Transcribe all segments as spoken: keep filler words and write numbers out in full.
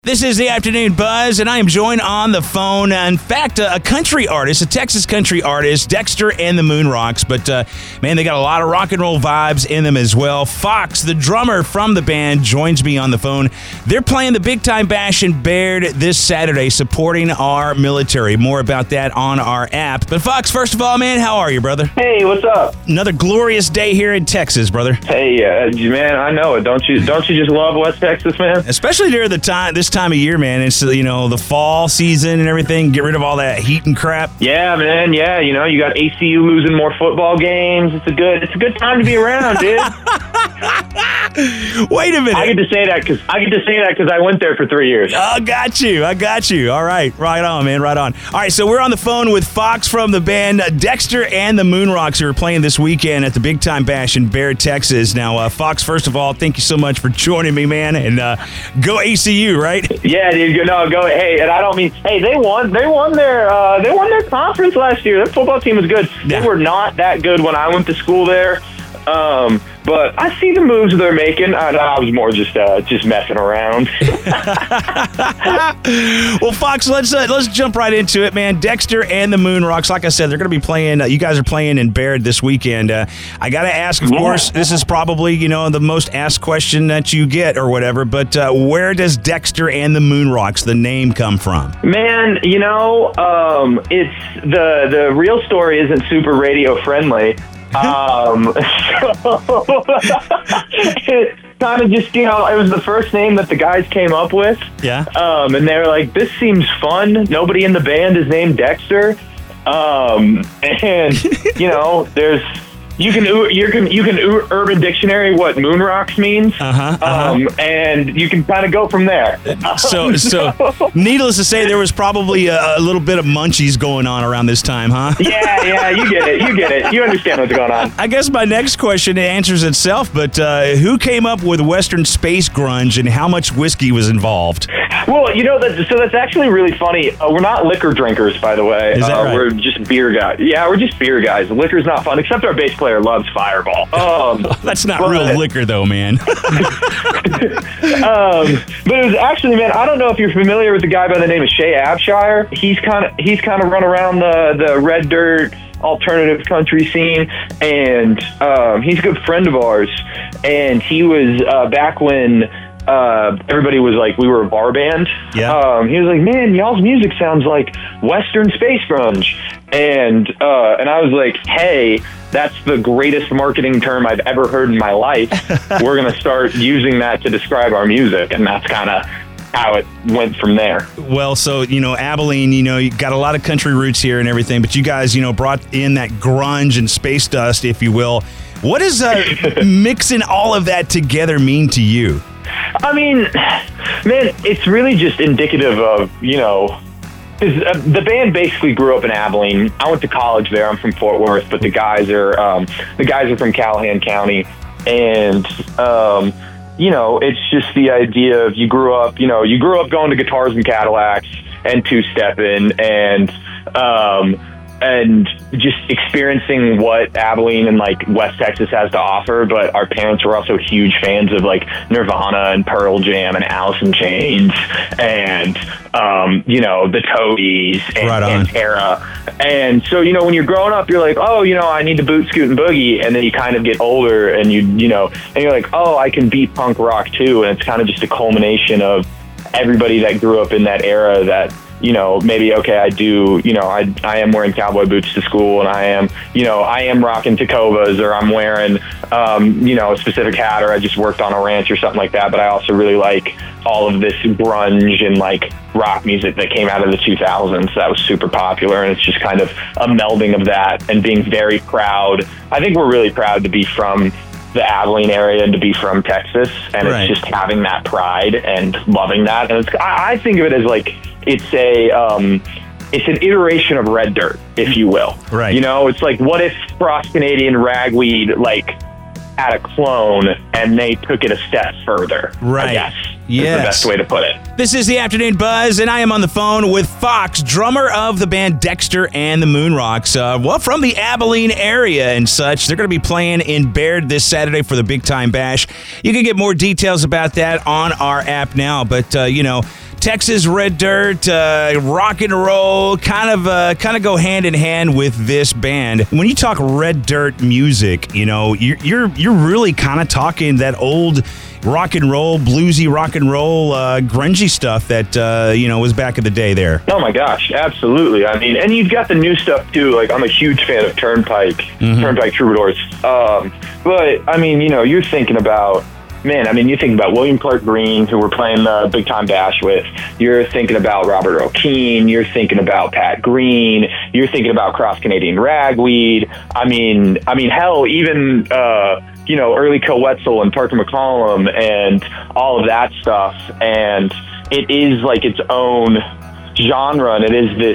This is the Afternoon Buzz, and I am joined on the phone. In fact, a country artist, a Texas country artist, Dexter and the Moonrocks. But, uh, man, they got a lot of rock and roll vibes in them as well. Fox, the drummer from the band, joins me on the phone. They're playing the Big Time Bash in Baird this Saturday, supporting our military. More about that on our app. But, Fox, first of all, man, how are you, brother? Hey, what's up? Another glorious day here in Texas, brother. Hey, uh, man, I know it. Don't you? Don't you just love West Texas, man? Especially during the time, this time of year, man. It's, you know, the fall season and everything. Get rid of all that heat and crap. Yeah, man. Yeah, you know, you got A C U losing more football games. It's a good. It's a good time to be around, dude. Wait a minute. I get to say that because I get to say that because I went there for three years. Oh, got you. I got you. All right, right on, man. Right on. All right, so we're on the phone with Fox from the band uh, Dexter and the Moonrocks, who are playing this weekend at the Big Time Bash in Baird, Texas. Now, uh, Fox, first of all, thank you so much for joining me, man. And uh, go A C U, right? Yeah, dude. No, go. Hey, and I don't mean. Hey, they won. They won their. Uh, they won their conference last year. Their football team was good. Yeah. They were not that good when I went to school there. Um, but I see the moves they're making. I, I was more just uh, just messing around. Well, Fox, let's uh, let's jump right into it, man. Dexter and the Moonrocks. Like I said, they're going to be playing. Uh, you guys are playing in Baird this weekend. Uh, I got to ask, of Yeah. course, this is probably you know the most asked question that you get or whatever. But uh, where does Dexter and the Moonrocks, the name, come from? Man, you know, um, it's the the real story isn't super radio friendly. Um, so it kind of just, you know, it was the first name that the guys came up with. Yeah. Um, and they were like, this seems fun. Nobody in the band is named Dexter. Um, and, you know, there's, you can, you can, you can Urban Dictionary what Moonrocks means. Uh-huh, uh-huh. Um, and you can kind of go from there. So, so, needless to say, there was probably a, a little bit of munchies going on around this time, huh? Yeah, yeah, you get it. You get it. You understand what's going on. I guess my next question answers itself, but uh, who came up with Western space grunge and how much whiskey was involved? Well, you know, that, so that's actually really funny. Uh, we're not liquor drinkers, by the way. Is that uh, right? We're just beer guys. Yeah, we're just beer guys. Liquor's not fun, except our bass player loves Fireball. Um, That's not but, real liquor, though, man. um, but it was actually, man, I don't know if you're familiar with the guy by the name of Shay Abshire. He's kind of he's kind of run around the, the red dirt alternative country scene, and um, he's a good friend of ours. And he was uh, back when uh, everybody was like, we were a bar band. Yeah. Um, he was like, man, y'all's music sounds like Western space grunge. And uh, and I was like, hey, that's the greatest marketing term I've ever heard in my life. We're going to start using that to describe our music. And that's kind of how it went from there. Well, so, you know, Abilene, you know, you got a lot of country roots here and everything, but you guys, you know, brought in that grunge and space dust, if you will. What does uh, mixing all of that together mean to you? I mean, man, it's really just indicative of, you know, Uh, the band basically grew up in Abilene. I went to college there. I'm from Fort Worth, but the guys are um, the guys are from Callahan County, and um, you know, it's just the idea of you grew up. You know, you grew up going to Guitars and Cadillacs and two-stepping and um, and just experiencing what Abilene and like West Texas has to offer. But our parents were also huge fans of like Nirvana and Pearl Jam and Alice in Chains and um, you know, the Toadies and Right on. Pantera. And so, you know, when you're growing up, you're like, oh, you know, I need to boot, scoot, and boogie. And then you kind of get older and you, you know, and you're like, oh, I can beat punk rock too. And it's kind of just a culmination of everybody that grew up in that era that, you know, maybe, okay, I do, you know, I I am wearing cowboy boots to school and I am, you know, I am rocking Tacovas or I'm wearing, um, you know, a specific hat or I just worked on a ranch or something like that. But I also really like all of this grunge and like rock music that came out of the two thousands that was super popular. And it's just kind of a melding of that and being very proud. I think we're really proud to be from the Abilene area and to be from Texas. And Right. it's just having that pride and loving that. And it's, I I think of it as like, it's a, um, it's an iteration of Red Dirt, if you will. Right. You know, it's like, what if Frost Canadian Ragweed, like, had a clone and they took it a step further? Right. I guess. Yes. Is the best way to put it. This is the Afternoon Buzz, and I am on the phone with Fox, drummer of the band Dexter and the Moonrocks. Uh, well, from the Abilene area and such. They're going to be playing in Baird this Saturday for the Big Time Bash. You can get more details about that on our app now, but, uh, you know, Texas red dirt, uh, rock and roll, kind of uh, kind of go hand in hand with this band. When you talk red dirt music, you know, you're you're, you're really kind of talking that old rock and roll, bluesy rock and roll, uh, grungy stuff that, uh, you know, was back in the day there. Oh my gosh, absolutely. I mean, and you've got the new stuff too. Like, I'm a huge fan of Turnpike, mm-hmm. Turnpike Troubadours. Um, but, I mean, you know, you're thinking about, man, I mean, you think about William Clark Green, who we're playing the Big Time Bash with. You're thinking about Robert Earl Keen. You're thinking about Pat Green. You're thinking about Cross Canadian Ragweed. I mean, I mean, hell, even... Uh, you know, early Coetzel and Parker McCollum and all of that stuff. And it is like its own genre, and it is this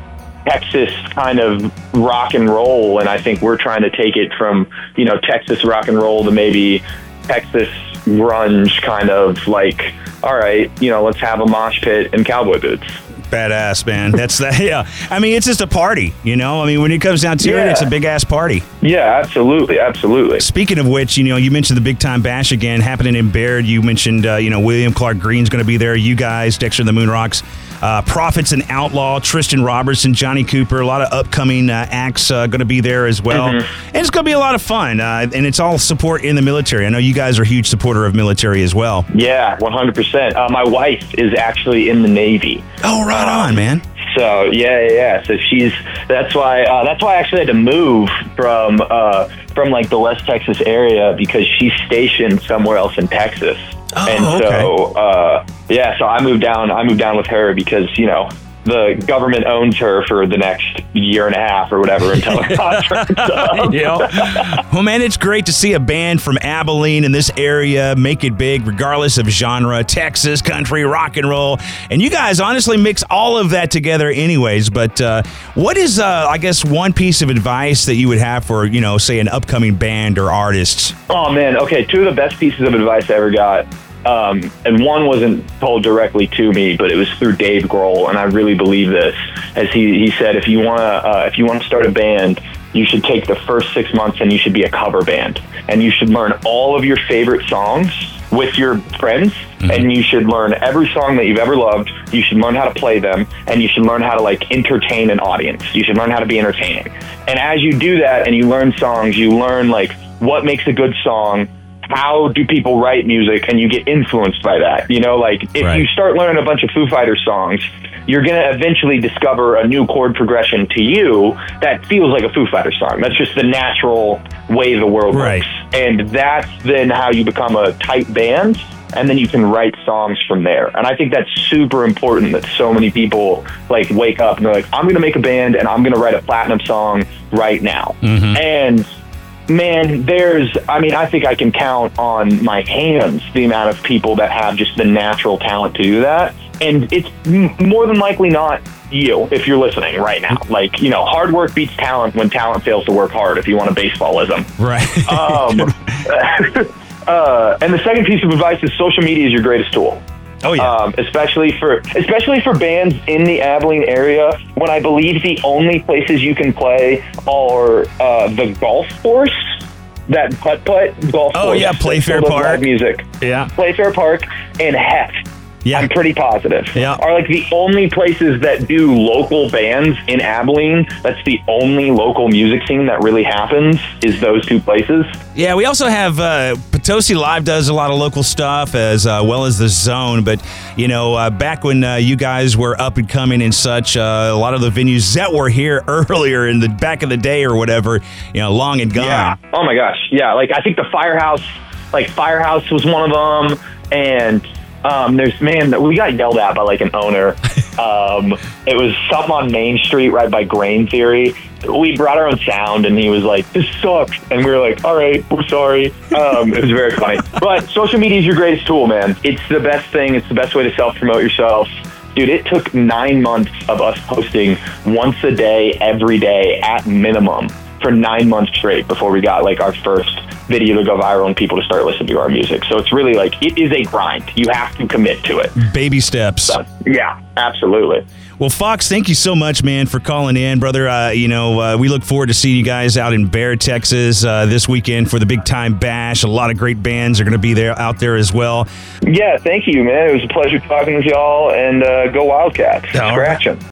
Texas kind of rock and roll. And I think we're trying to take it from, you know, Texas rock and roll to maybe Texas grunge, kind of like, all right, you know, let's have a mosh pit and cowboy boots. Badass, man. That's that. Yeah. I mean, it's just a party, you know? I mean, when it comes down to yeah. it, it's a big-ass party. Yeah, absolutely. Absolutely. Speaking of which, you know, you mentioned the Big Time Bash again happening in Baird. You mentioned, uh, you know, William Clark Green's going to be there. You guys, Dexter and the Moon Rocks, uh, Prophets and Outlaw, Tristan Robertson, Johnny Cooper, a lot of upcoming uh, acts uh, going to be there as well. Mm-hmm. And it's going to be a lot of fun. Uh, and it's all support in the military. I know you guys are a huge supporter of military as well. Yeah, one hundred percent. Uh, my wife is actually in the Navy. Oh, right on, man. So yeah, yeah, yeah. So she's that's why uh, that's why I actually had to move from uh, from like the West Texas area, because she's stationed somewhere else in Texas. Oh, and okay. so uh, yeah, so I moved down. I moved down with her because, you know, the government owns her for the next year and a half or whatever until her contract's up. Yeah. Well, man, it's great to see a band from Abilene in this area make it big, regardless of genre, Texas, country, rock and roll. And you guys honestly mix all of that together anyways. But uh, what is, uh, I guess, one piece of advice that you would have for, you know, say an upcoming band or artist? Oh, man. Okay, two of the best pieces of advice I ever got. Um, and one wasn't told directly to me, but it was through Dave Grohl, and I really believe this. As he, he said, if you want to uh, if you want to start a band, you should take the first six months and you should be a cover band, and you should learn all of your favorite songs with your friends, mm-hmm. and you should learn every song that you've ever loved. You should learn how to play them, and you should learn how to like entertain an audience. You should learn how to be entertaining. And as you do that, and you learn songs, you learn like what makes a good song. How do people write music, and you get influenced by that? You know, like if right. you start learning a bunch of Foo Fighters songs, you're going to eventually discover a new chord progression to you that feels like a Foo Fighters song. That's just the natural way the world right. works. And that's then how you become a tight band, and then you can write songs from there. And I think that's super important, that so many people like wake up and they're like, I'm going to make a band and I'm going to write a platinum song right now. Mm-hmm. And man, there's, I mean, I think I can count on my hands the amount of people that have just the natural talent to do that. And it's m- more than likely not you, if you're listening right now. Like, you know, hard work beats talent when talent fails to work hard, if you want a baseballism. Right. um, uh, and the second piece of advice is social media is your greatest tool. Oh yeah, um, especially for especially for bands in the Abilene area, when I believe the only places you can play are uh, the golf course, that putt putt golf oh, course. Oh yeah, Playfair Park. Live music. Yeah, Playfair Park and Heft. Yeah. I'm pretty positive. Yeah. Are like the only places that do local bands in Abilene. That's the only local music scene that really happens, is those two places. Yeah, we also have uh, Potosi Live does a lot of local stuff, as uh, well as The Zone. But, you know, uh, back when uh, you guys were up and coming and such, uh, a lot of the venues that were here earlier in the back of the day or whatever, you know, long and gone. Yeah. Oh, my gosh. Yeah, like I think the Firehouse, like Firehouse was one of them. And Um, there's, man, we got yelled at by like an owner. Um, it was something on Main Street right by Grain Theory. We brought our own sound and he was like, this sucks. And we were like, all right, we're sorry. Um, it was very funny. But social media is your greatest tool, man. It's the best thing. It's the best way to self-promote yourself. Dude, it took nine months of us posting once a day, every day at minimum for nine months straight before we got like our first video to go viral and people to start listening to our music. So it's really like, it is a grind. You have to commit to it. Baby steps. So, yeah, absolutely. Well, Fox, thank you so much, man, for calling in, brother. Uh, you know, uh, we look forward to seeing you guys out in Bear, Texas uh, this weekend for the Big Time Bash. A lot of great bands are going to be there out there as well. Yeah, thank you, man. It was a pleasure talking with y'all, and uh, go Wildcats. All Scratch 'em. Right.